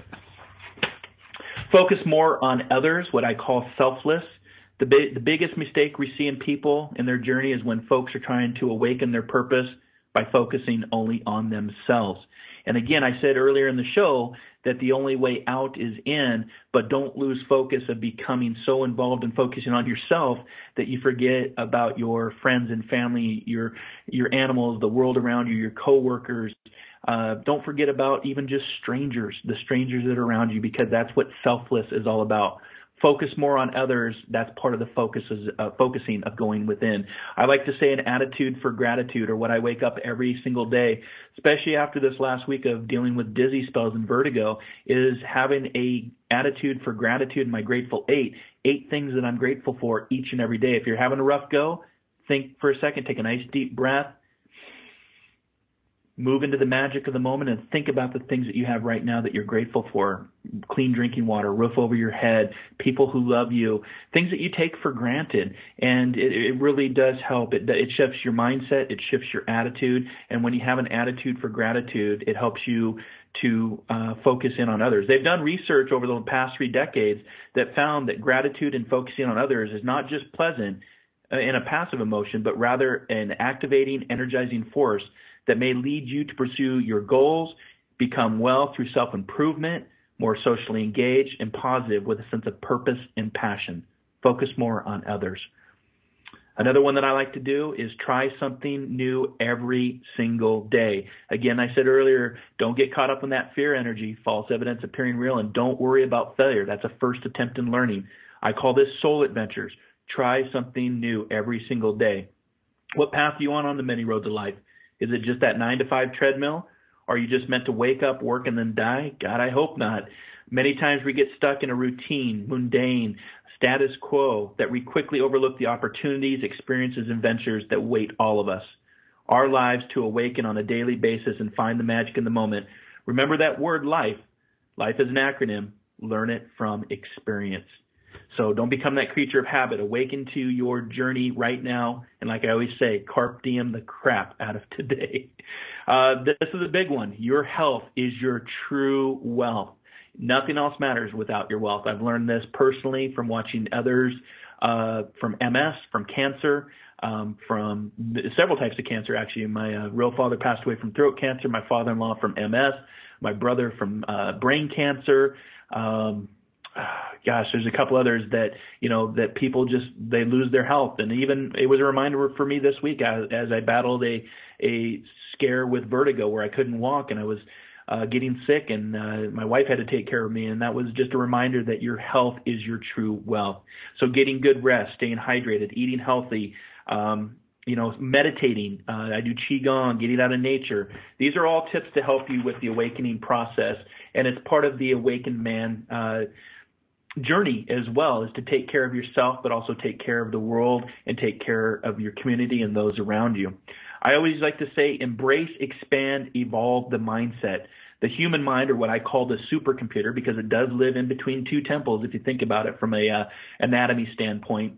Focus more on others, what I call selfless. The biggest mistake we see in people in their journey is when folks are trying to awaken their purpose by focusing only on themselves. And again, I said earlier in the show that the only way out is in, but don't lose focus of becoming so involved in focusing on yourself that you forget about your friends and family, your animals, the world around you, your coworkers. Don't forget about even just strangers, the strangers that are around you, because that's what selfless is all about. Focus more on others. That's part of the focusing of going within. I like to say an attitude for gratitude, or what I wake up every single day, especially after this last week of dealing with dizzy spells and vertigo, is having a attitude for gratitude. My grateful 8 things that I'm grateful for each and every day. If you're having a rough go, think for a second, take a nice deep breath, move into the magic of the moment, and think about the things that you have right now that you're grateful for. Clean drinking water, roof over your head, people who love you, things that you take for granted. And it really does help. It shifts your mindset. It shifts your attitude. And when you have an attitude for gratitude, it helps you to focus in on others. They've done research over the past 3 decades that found that gratitude and focusing on others is not just pleasant, in a passive emotion, but rather an activating, energizing force that may lead you to pursue your goals, become well through self-improvement, more socially engaged and positive with a sense of purpose and passion. Focus more on others. Another one that I like to do is try something new every single day. Again, I said earlier, don't get caught up in that fear energy, false evidence appearing real, and don't worry about failure. That's a first attempt in learning. I call this soul adventures. Try something new every single day. What path are you on the many roads of life? Is it just that 9-to-5 treadmill? Are you just meant to wake up, work, and then die? God, I hope not. Many times we get stuck in a routine, mundane, status quo that we quickly overlook the opportunities, experiences, and ventures that await all of us. Our lives to awaken on a daily basis and find the magic in the moment. Remember that word life. Life is an acronym. Learn it from experience. So don't become that creature of habit. Awaken to your journey right now. And like I always say, carpe diem the crap out of today. This is a big one. Your health is your true wealth. Nothing else matters without your wealth. I've learned this personally from watching others from MS, from cancer, from several types of cancer, actually. My real father passed away from throat cancer, my father-in-law from MS, my brother from brain cancer. Gosh, there's a couple others that, that people just, they lose their health. And even it was a reminder for me this week as I battled a scare with vertigo where I couldn't walk and I was getting sick, and my wife had to take care of me, and that was just a reminder that your health is your true wealth. So getting good rest, staying hydrated, eating healthy, meditating. I do Qigong, getting out of nature. These are all tips to help you with the awakening process, and it's part of the awakened man journey as well, is to take care of yourself, but also take care of the world and take care of your community and those around you. I always like to say, embrace, expand, evolve the mindset. The human mind, or what I call the supercomputer, because it does live in between two temples, if you think about it from a anatomy standpoint.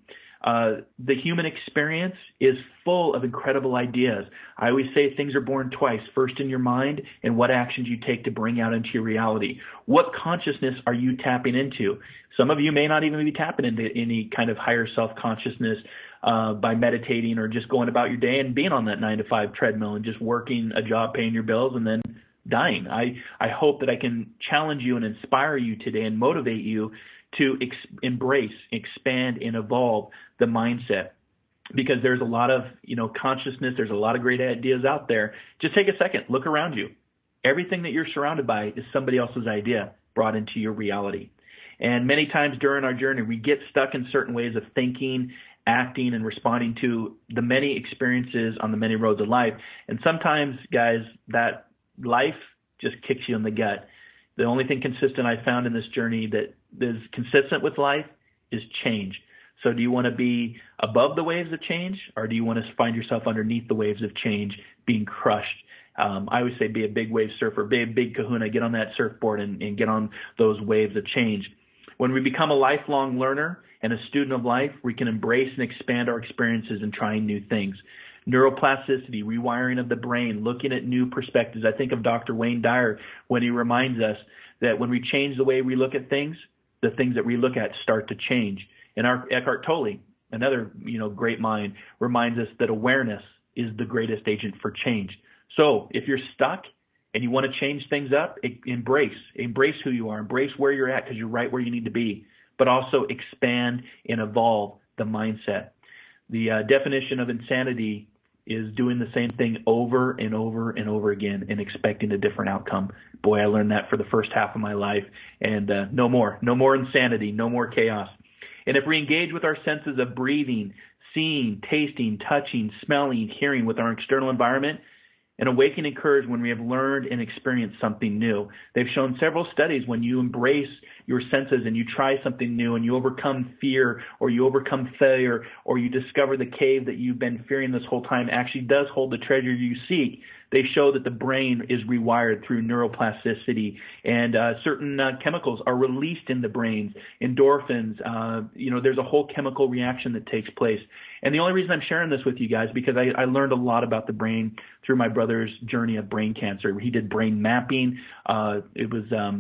The human experience is full of incredible ideas. I always say things are born twice, first in your mind and what actions you take to bring out into your reality. What consciousness are you tapping into? Some of you may not even be tapping into any kind of higher self-consciousness by meditating or just going about your day and being on that 9-to-5 treadmill and just working a job, paying your bills, and then dying. I hope that I can challenge you and inspire you today and motivate you to embrace, expand, and evolve the mindset, because there's a lot of consciousness. There's a lot of great ideas out there. Just take a second, look around you. Everything that you're surrounded by is somebody else's idea brought into your reality. And many times during our journey, we get stuck in certain ways of thinking, acting, and responding to the many experiences on the many roads of life. And sometimes, guys, that life just kicks you in the gut. The only thing consistent I found in this journey that is consistent with life is change. So do you want to be above the waves of change, or do you want to find yourself underneath the waves of change being crushed? I always say be a big wave surfer, be a big kahuna, get on that surfboard and get on those waves of change. When we become a lifelong learner and a student of life, we can embrace and expand our experiences and trying new things. Neuroplasticity, rewiring of the brain, looking at new perspectives. I think of Dr. Wayne Dyer when he reminds us that when we change the way we look at things, the things that we look at start to change. And Eckhart Tolle, another great mind, reminds us that awareness is the greatest agent for change. So if you're stuck and you want to change things up, embrace who you are, embrace where you're at, because you're right where you need to be, but also expand and evolve the mindset. The definition of insanity is doing the same thing over and over and over again and expecting a different outcome. Boy, I learned that for the first half of my life, and no more insanity, no more chaos. And if we engage with our senses of breathing, seeing, tasting, touching, smelling, hearing with our external environment, an awakening occurs when we have learned and experienced something new. They've shown several studies when you embrace your senses and you try something new and you overcome fear or you overcome failure or you discover the cave that you've been fearing this whole time actually does hold the treasure you seek. They show that the brain is rewired through neuroplasticity, and certain chemicals are released in the brains, endorphins. There's a whole chemical reaction that takes place. And the only reason I'm sharing this with you guys because I learned a lot about the brain through my brother's journey of brain cancer. He did brain mapping. It was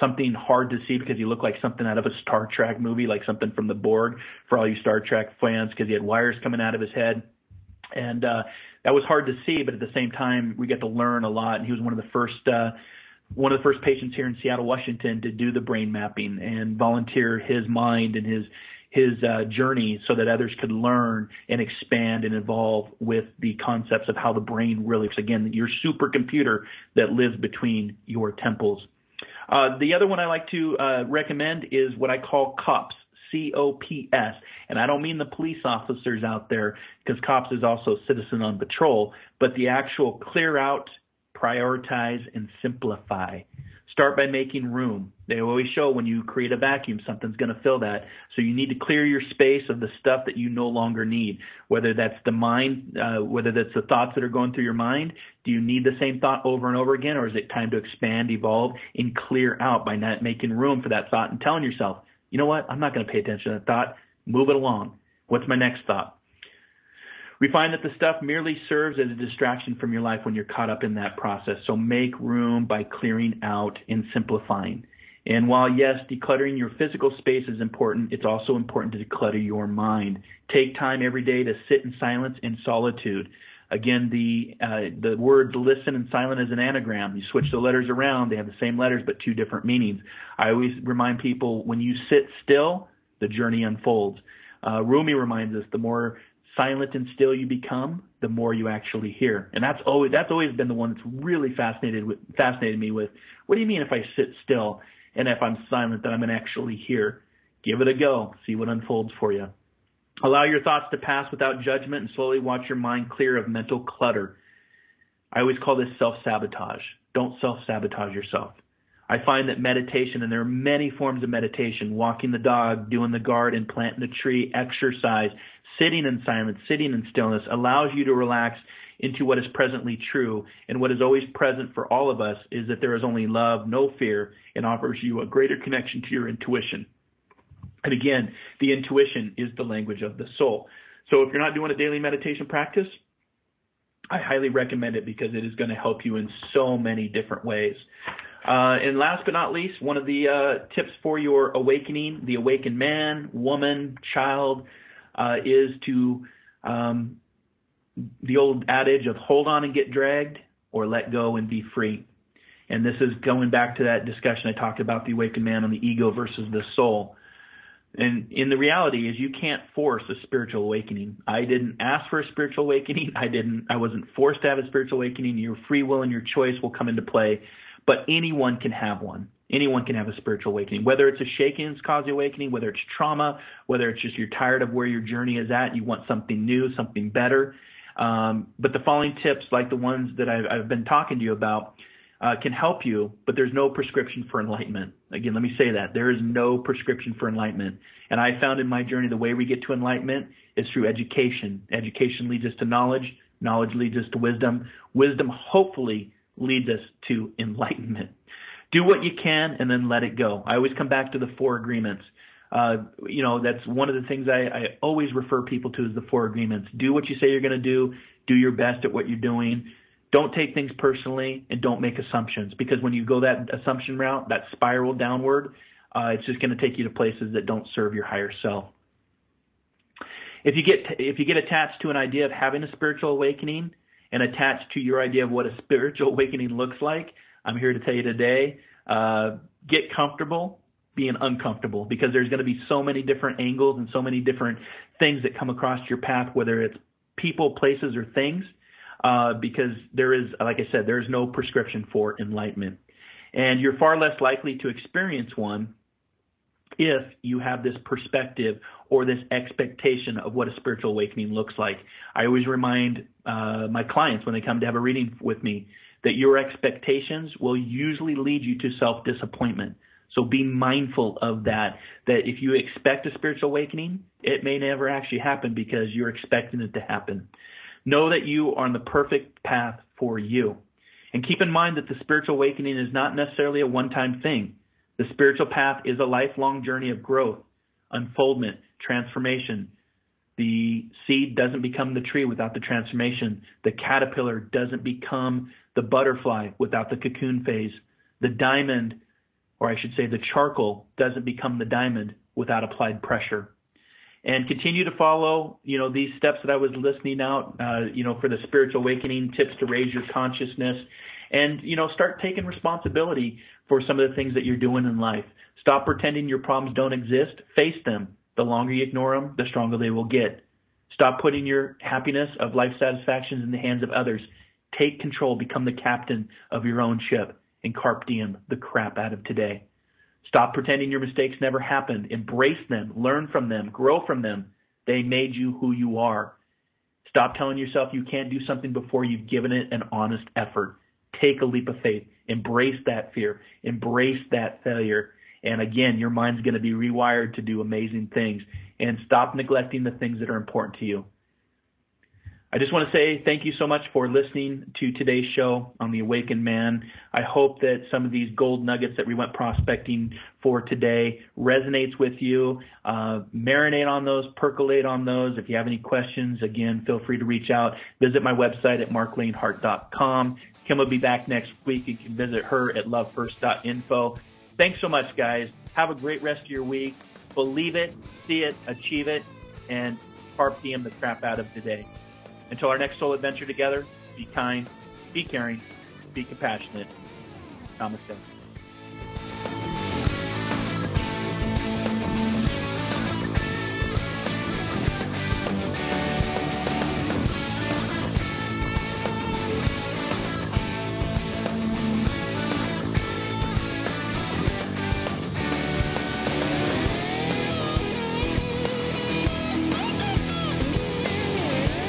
something hard to see because he looked like something out of a Star Trek movie, like something from the Borg for all you Star Trek fans, because he had wires coming out of his head. And that was hard to see, but at the same time, we got to learn a lot. And he was one of the first patients here in Seattle, Washington, to do the brain mapping and volunteer his mind and his journey so that others could learn and expand and evolve with the concepts of how the brain really works. Again, your supercomputer that lives between your temples. The other one I like to recommend is what I call COPS, C-O-P-S. And I don't mean the police officers out there, because COPS is also citizen on patrol, but the actual clear out, prioritize, and simplify. Start by making room. They always show when you create a vacuum, something's going to fill that. So you need to clear your space of the stuff that you no longer need, whether that's the mind, whether that's the thoughts that are going through your mind. Do you need the same thought over and over again, or is it time to expand, evolve, and clear out by not making room for that thought and telling yourself, you know what, I'm not going to pay attention to that thought. Move it along. What's my next thought? We find that the stuff merely serves as a distraction from your life when you're caught up in that process. So make room by clearing out and simplifying. And while, yes, decluttering your physical space is important, it's also important to declutter your mind. Take time every day to sit in silence and solitude. Again, the words listen and silent is an anagram. You switch the letters around, they have the same letters but two different meanings. I always remind people, when you sit still, the journey unfolds. Rumi reminds us, the more silent and still you become, the more you actually hear. And that's always been the one that's really fascinated me with, what do you mean if I sit still and if I'm silent that I'm going to actually hear? Give it a go. See what unfolds for you. Allow your thoughts to pass without judgment and slowly watch your mind clear of mental clutter. I always call this self-sabotage. Don't self-sabotage yourself. I find that meditation, and there are many forms of meditation, walking the dog, doing the garden, planting a tree, exercise, sitting in silence, sitting in stillness, allows you to relax into what is presently true. And what is always present for all of us is that there is only love, no fear, and offers you a greater connection to your intuition. And again, the intuition is the language of the soul. So if you're not doing a daily meditation practice, I highly recommend it, because it is going to help you in so many different ways. And last but not least, one of the tips for your awakening, the awakened man, woman, child, is to the old adage of hold on and get dragged, or let go and be free. And this is going back to that discussion I talked about, the awakened man and the ego versus the soul. And in the reality is, you can't force a spiritual awakening. I didn't ask for a spiritual awakening. I wasn't forced to have a spiritual awakening. Your free will and your choice will come into play. But anyone can have one. Anyone can have a spiritual awakening, whether it's a shaking that's caused the awakening, whether it's trauma, whether it's just you're tired of where your journey is at, you want something new, something better. But the following tips, like the ones that I've been talking to you about, can help you, but there's no prescription for enlightenment. Again, let me say that. There is no prescription for enlightenment. And I found in my journey the way we get to enlightenment is through education. Education leads us to knowledge. Knowledge leads us to wisdom. Wisdom hopefully leads us to enlightenment. Do what you can and then let it go. I always come back to the 4 agreements. That's one of the things I always refer people to, is the 4 agreements. Do what you say you're going to do. Do your best at what you're doing. Don't take things personally, and don't make assumptions, because when you go that assumption route, that spiral downward, it's just going to take you to places that don't serve your higher self. If you get attached to an idea of having a spiritual awakening and attached to your idea of what a spiritual awakening looks like, I'm here to tell you today, get comfortable being uncomfortable, because there's going to be so many different angles and so many different things that come across your path, whether it's people, places, or things. Because there is, like I said, there is no prescription for enlightenment. And you're far less likely to experience one if you have this perspective or this expectation of what a spiritual awakening looks like. I always remind my clients when they come to have a reading with me that your expectations will usually lead you to self-disappointment. So be mindful of that if you expect a spiritual awakening, it may never actually happen because you're expecting it to happen. Know that you are on the perfect path for you. And keep in mind that the spiritual awakening is not necessarily a one-time thing. The spiritual path is a lifelong journey of growth, unfoldment, transformation. The seed doesn't become the tree without the transformation. The caterpillar doesn't become the butterfly without the cocoon phase. The diamond or I should say the charcoal doesn't become the diamond without applied pressure. And continue to follow, these steps that I was listing out, for the spiritual awakening, tips to raise your consciousness, and, start taking responsibility for some of the things that you're doing in life. Stop pretending your problems don't exist. Face them. The longer you ignore them, the stronger they will get. Stop putting your happiness of life satisfactions in the hands of others. Take control. Become the captain of your own ship, and carpe diem the crap out of today. Stop pretending your mistakes never happened. Embrace them. Learn from them. Grow from them. They made you who you are. Stop telling yourself you can't do something before you've given it an honest effort. Take a leap of faith. Embrace that fear. Embrace that failure. And again, your mind's going to be rewired to do amazing things. And stop neglecting the things that are important to you. I just want to say thank you so much for listening to today's show on The Awakened Man. I hope that some of these gold nuggets that we went prospecting for today resonates with you. Marinate on those, percolate on those. If you have any questions, again, feel free to reach out. Visit my website at marklanehart.com. Kim will be back next week. You can visit her at lovefirst.info. Thanks so much, guys. Have a great rest of your week. Believe it, see it, achieve it, and carpe diem the crap out of today. Until our next soul adventure together, be kind, be caring, be compassionate. Namaste.